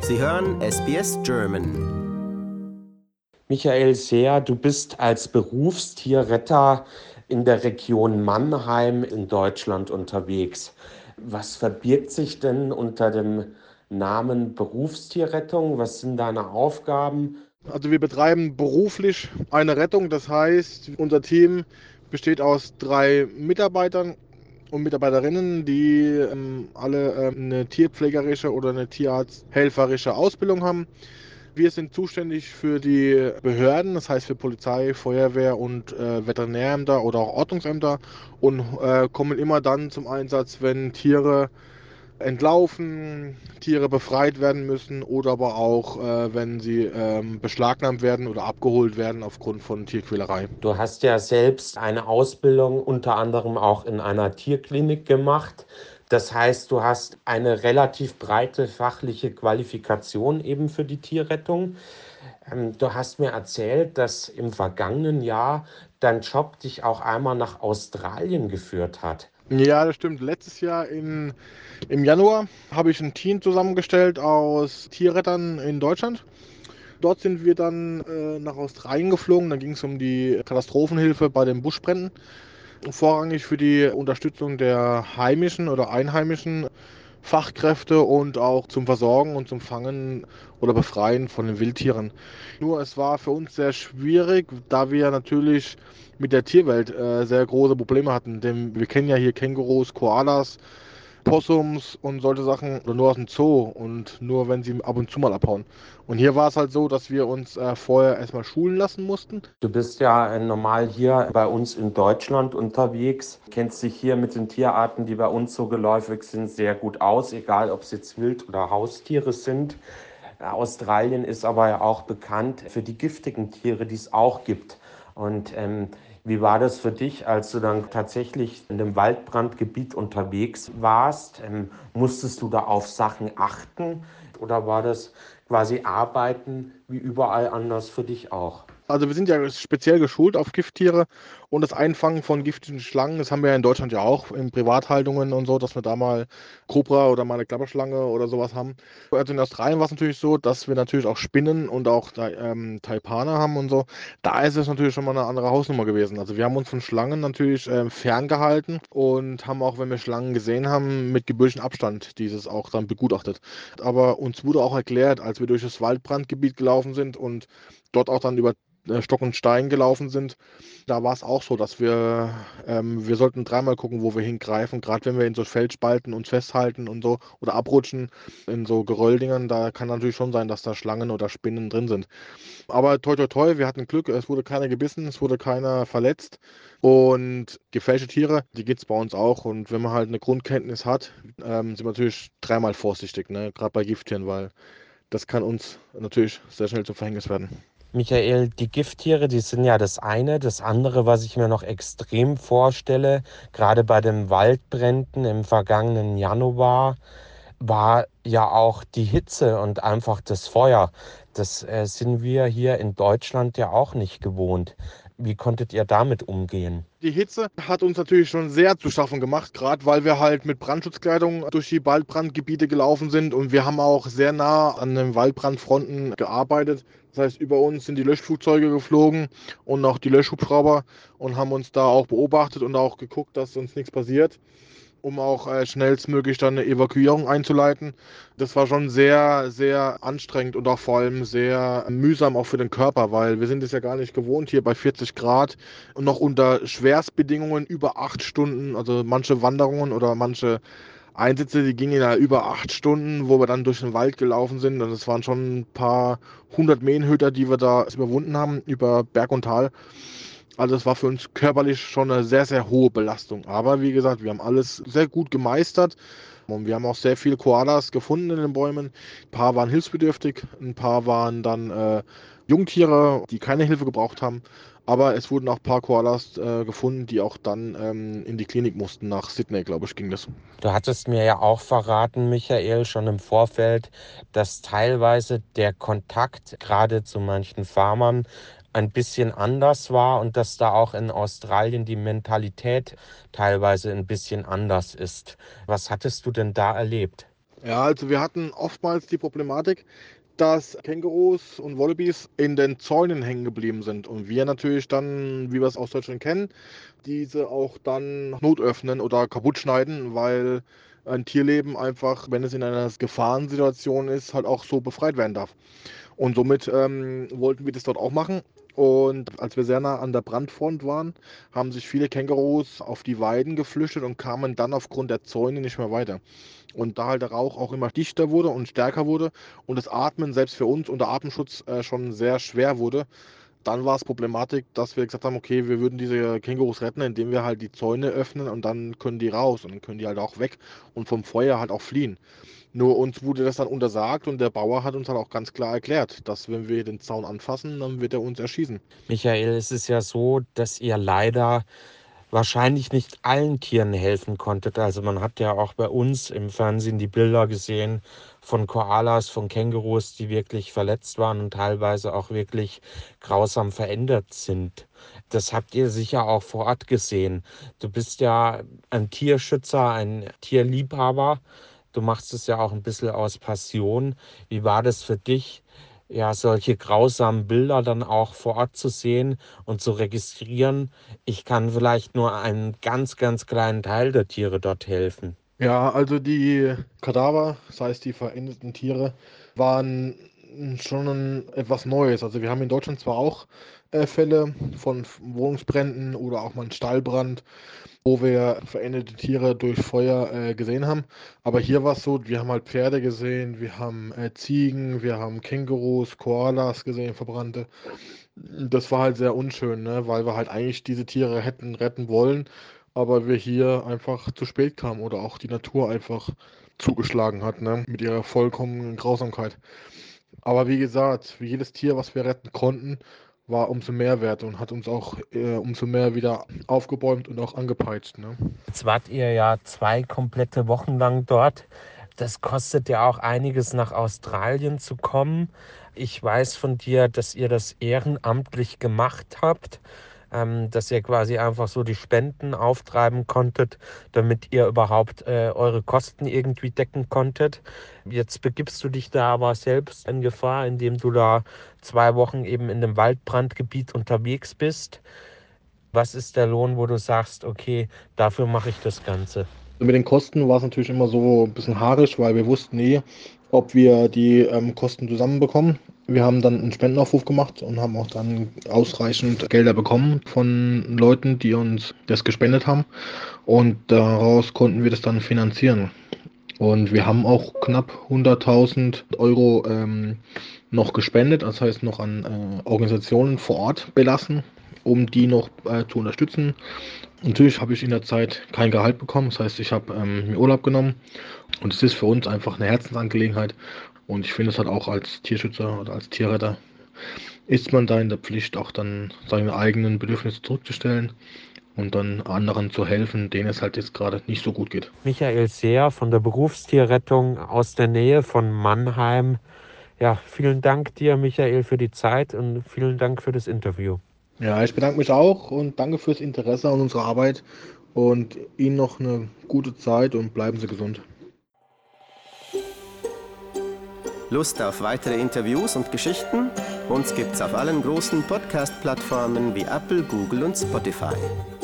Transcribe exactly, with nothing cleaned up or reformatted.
Sie hören S B S German. Michael Seer, du bist als Berufstierretter in der Region Mannheim in Deutschland unterwegs. Was verbirgt sich denn unter dem Namen Berufstierrettung? Was sind deine Aufgaben? Also wir betreiben beruflich eine Rettung. Das heißt, unser Team besteht aus drei Mitarbeitern und Mitarbeiterinnen, die ähm, alle ähm, eine tierpflegerische oder eine tierarzthelferische Ausbildung haben. Wir sind zuständig für die Behörden, das heißt für Polizei, Feuerwehr und äh, Veterinärämter oder auch Ordnungsämter und äh, kommen immer dann zum Einsatz, wenn Tiere entlaufen, Tiere befreit werden müssen oder aber auch, äh, wenn sie ähm, beschlagnahmt werden oder abgeholt werden aufgrund von Tierquälerei. Du hast ja selbst eine Ausbildung unter anderem auch in einer Tierklinik gemacht. Das heißt, du hast eine relativ breite fachliche Qualifikation eben für die Tierrettung. Ähm, du hast mir erzählt, dass im vergangenen Jahr dein Job dich auch einmal nach Australien geführt hat. Ja, das stimmt. Letztes Jahr in, im Januar habe ich ein Team zusammengestellt aus Tierrettern in Deutschland. Dort sind wir dann äh, nach Australien geflogen. Da ging es um die Katastrophenhilfe bei den Buschbränden. Vorrangig für die Unterstützung der heimischen oder einheimischen Fachkräfte und auch zum Versorgen und zum Fangen oder Befreien von den Wildtieren. Nur es war für uns sehr schwierig, da wir natürlich mit der Tierwelt äh, sehr große Probleme hatten. Denn wir kennen ja hier Kängurus, Koalas, Possums und solche Sachen oder nur aus dem Zoo und nur wenn sie ab und zu mal abhauen. Und hier war es halt so, dass wir uns äh, vorher erstmal schulen lassen mussten. Du bist ja äh, normal hier bei uns in Deutschland unterwegs, kennst dich hier mit den Tierarten, die bei uns so geläufig sind, sehr gut aus, egal ob es jetzt Wild- oder Haustiere sind. Äh, Australien ist aber ja auch bekannt für die giftigen Tiere, die es auch gibt. Und ähm, wie war das für dich, als du dann tatsächlich in dem Waldbrandgebiet unterwegs warst? Ähm, musstest du da auf Sachen achten oder war das quasi Arbeiten wie überall anders für dich auch? Also wir sind ja speziell geschult auf Gifttiere und das Einfangen von giftigen Schlangen, das haben wir ja in Deutschland ja auch in Privathaltungen und so, dass wir da mal Kobra oder mal eine Klapperschlange oder sowas haben. Also in Australien war es natürlich so, dass wir natürlich auch Spinnen und auch ähm, Taipane haben und so. Da ist es natürlich schon mal eine andere Hausnummer gewesen. Also wir haben uns von Schlangen natürlich ähm, ferngehalten und haben auch, wenn wir Schlangen gesehen haben, mit gebührlichem Abstand dieses auch dann begutachtet. Aber uns wurde auch erklärt, als wir durch das Waldbrandgebiet gelaufen sind und dort auch dann über äh, Stock und Stein gelaufen sind, da war es auch so, dass wir, ähm, wir sollten dreimal gucken, wo wir hingreifen, gerade wenn wir in so Felsspalten uns festhalten und so oder abrutschen in so Gerölldingern, da kann natürlich schon sein, dass da Schlangen oder Spinnen drin sind. Aber toi toi toi, wir hatten Glück, es wurde keiner gebissen, es wurde keiner verletzt und gefährliche Tiere, die gibt es bei uns auch und wenn man halt eine Grundkenntnis hat, ähm, sind wir natürlich dreimal vorsichtig, ne? Gerade bei Gifttieren, weil das kann uns natürlich sehr schnell zum Verhängnis werden. Michael, die Gifttiere, die sind ja das eine. Das andere, was ich mir noch extrem vorstelle, gerade bei den Waldbränden im vergangenen Januar, war ja auch die Hitze und einfach das Feuer. Das äh, sind wir hier in Deutschland ja auch nicht gewohnt. Wie konntet ihr damit umgehen? Die Hitze hat uns natürlich schon sehr zu schaffen gemacht, gerade weil wir halt mit Brandschutzkleidung durch die Waldbrandgebiete gelaufen sind und wir haben auch sehr nah an den Waldbrandfronten gearbeitet. Das heißt, über uns sind die Löschflugzeuge geflogen und auch die Löschhubschrauber und haben uns da auch beobachtet und auch geguckt, dass uns nichts passiert, um auch äh, schnellstmöglich dann eine Evakuierung einzuleiten. Das war schon sehr, sehr anstrengend und auch vor allem sehr mühsam auch für den Körper, weil wir sind es ja gar nicht gewohnt hier bei vierzig Grad und noch unter Schwerstbedingungen über acht Stunden, also manche Wanderungen oder manche Einsätze, die gingen ja über acht Stunden, wo wir dann durch den Wald gelaufen sind. Und es waren schon ein paar hundert Mähenhüter, die wir da überwunden haben, über Berg und Tal. Also es war für uns körperlich schon eine sehr, sehr hohe Belastung. Aber wie gesagt, wir haben alles sehr gut gemeistert. Und wir haben auch sehr viele Koalas gefunden in den Bäumen. Ein paar waren hilfsbedürftig, ein paar waren dann äh, Jungtiere, die keine Hilfe gebraucht haben. Aber es wurden auch ein paar Koalas äh, gefunden, die auch dann ähm, in die Klinik mussten. Nach Sydney, glaube ich, ging das. Du hattest mir ja auch verraten, Michael, schon im Vorfeld, dass teilweise der Kontakt gerade zu manchen Farmern ein bisschen anders war und dass da auch in Australien die Mentalität teilweise ein bisschen anders ist. Was hattest du denn da erlebt? Ja, also wir hatten oftmals die Problematik, dass Kängurus und Wallabies in den Zäunen hängen geblieben sind und wir natürlich dann, wie wir es aus Deutschland kennen, diese auch dann notöffnen oder kaputt schneiden, weil ein Tierleben einfach, wenn es in einer Gefahrensituation ist, halt auch so befreit werden darf. Und somit ähm, wollten wir das dort auch machen. Und als wir sehr nah an der Brandfront waren, haben sich viele Kängurus auf die Weiden geflüchtet und kamen dann aufgrund der Zäune nicht mehr weiter. Und da halt der Rauch auch immer dichter wurde und stärker wurde und das Atmen selbst für uns unter Atemschutz äh, schon sehr schwer wurde, dann war es Problematik, dass wir gesagt haben, okay, wir würden diese Kängurus retten, indem wir halt die Zäune öffnen und dann können die raus und dann können die halt auch weg und vom Feuer halt auch fliehen. Nur uns wurde das dann untersagt und der Bauer hat uns dann auch ganz klar erklärt, dass wenn wir den Zaun anfassen, dann wird er uns erschießen. Michael, es ist ja so, dass ihr leider wahrscheinlich nicht allen Tieren helfen konntet. Also man hat ja auch bei uns im Fernsehen die Bilder gesehen von Koalas, von Kängurus, die wirklich verletzt waren und teilweise auch wirklich grausam verändert sind. Das habt ihr sicher auch vor Ort gesehen. Du bist ja ein Tierschützer, ein Tierliebhaber. Du machst es ja auch ein bisschen aus Passion. Wie war das für dich, ja, solche grausamen Bilder dann auch vor Ort zu sehen und zu registrieren? Ich kann vielleicht nur einen ganz, ganz kleinen Teil der Tiere dort helfen. Ja, also die Kadaver, das heißt die verendeten Tiere, waren schon etwas Neues. Also wir haben in Deutschland zwar auch äh, Fälle von Wohnungsbränden oder auch mal einen Stallbrand, wo wir verendete Tiere durch Feuer äh, gesehen haben. Aber hier war es so, wir haben halt Pferde gesehen, wir haben äh, Ziegen, wir haben Kängurus, Koalas gesehen, verbrannte. Das war halt sehr unschön, ne? Weil wir halt eigentlich diese Tiere hätten retten wollen, aber wir hier einfach zu spät kamen oder auch die Natur einfach zugeschlagen hat, ne? Mit ihrer vollkommenen Grausamkeit. Aber wie gesagt, wie jedes Tier, was wir retten konnten, war umso mehr wert und hat uns auch äh, umso mehr wieder aufgebäumt und auch angepeitscht, ne? Jetzt wart ihr ja zwei komplette Wochen lang dort. Das kostet ja auch einiges, nach Australien zu kommen. Ich weiß von dir, dass ihr das ehrenamtlich gemacht habt, ähm, dass ihr quasi einfach so die Spenden auftreiben konntet, damit ihr überhaupt äh, eure Kosten irgendwie decken konntet. Jetzt begibst du dich da aber selbst in Gefahr, indem du da zwei Wochen eben in dem Waldbrandgebiet unterwegs bist. Was ist der Lohn, wo du sagst, okay, dafür mache ich das Ganze? Und mit den Kosten war es natürlich immer so ein bisschen haarig, weil wir wussten nie, ob wir die ähm, Kosten zusammenbekommen. Wir haben dann einen Spendenaufruf gemacht und haben auch dann ausreichend Gelder bekommen von Leuten, die uns das gespendet haben. Und daraus konnten wir das dann finanzieren. Und wir haben auch knapp hunderttausend Euro ähm, noch gespendet, das heißt noch an äh, Organisationen vor Ort belassen, um die noch äh, zu unterstützen. Natürlich habe ich in der Zeit kein Gehalt bekommen, das heißt, ich habe ähm, mir Urlaub genommen und es ist für uns einfach eine Herzensangelegenheit und ich finde es halt auch als Tierschützer oder als Tierretter ist man da in der Pflicht, auch dann seine eigenen Bedürfnisse zurückzustellen und dann anderen zu helfen, denen es halt jetzt gerade nicht so gut geht. Michael Seer von der Berufstierrettung aus der Nähe von Mannheim. Ja, vielen Dank dir, Michael, für die Zeit und vielen Dank für das Interview. Ja, ich bedanke mich auch und danke fürs Interesse an unserer Arbeit und Ihnen noch eine gute Zeit und bleiben Sie gesund. Lust auf weitere Interviews und Geschichten? Uns gibt's auf allen großen Podcast-Plattformen wie Apple, Google und Spotify.